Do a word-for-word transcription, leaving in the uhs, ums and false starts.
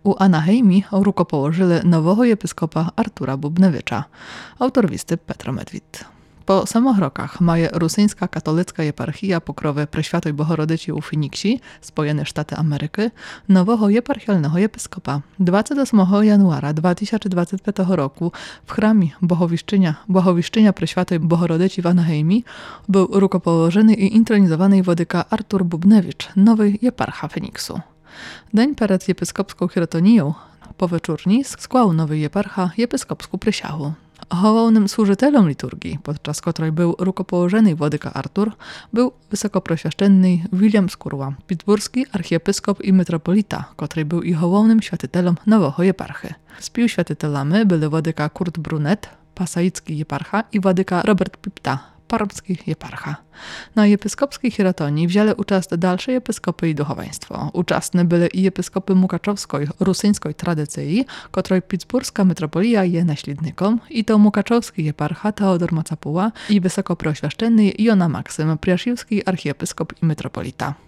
U Anaheimi rukopołożyli nowego episkopa Artura Bubnewicza, autor listy Petro Medwid. Po samych rokach maje rusyńska katolicka eparchia pokrowy Preświatoj Bohorodyci u Finiksji, Spojene Sztaty Ameryki, nowego eparchialnego episkopa. dwudziestego ósmego januara dwa tysiące dwudziestego piątego roku w chramie Bohowiszczynia, Bohowiszczynia Preświatoj Bohorodyci w Anaheimi był rukopołożony i intronizowany wodyka Artur Bubnewicz, nowy eparcha Feniksu. Dzień przed episkopską hierotonią, po wieczórni, skłał nowy eparcha episkopską przysięgę. Hołownym służytelem liturgii, podczas której był rukopołożony wodyka Artur, był wysokoproświeszczenny William Skurła, pittsburski archiepiskop i metropolita, który był i hołownym świętytelem nowego eparchy. Współświętytelami byli wodyka Kurt Brunet, pasaicki eparcha, i wodyka Robert Pipta, parmski eparcha. Na episkopskiej hierotonii wzięli uczest dalsze episkopy i duchowieństwo. Uczestne byli i episkopy mukaczowskiej, rusyńskiej tradycji, której pittsburska metropolia je naśladnikom, i to mukaczowski eparcha Teodor Macapuła i wysokoproświeszczenny Jona Maksym, priasziwski archiepiskop i metropolita.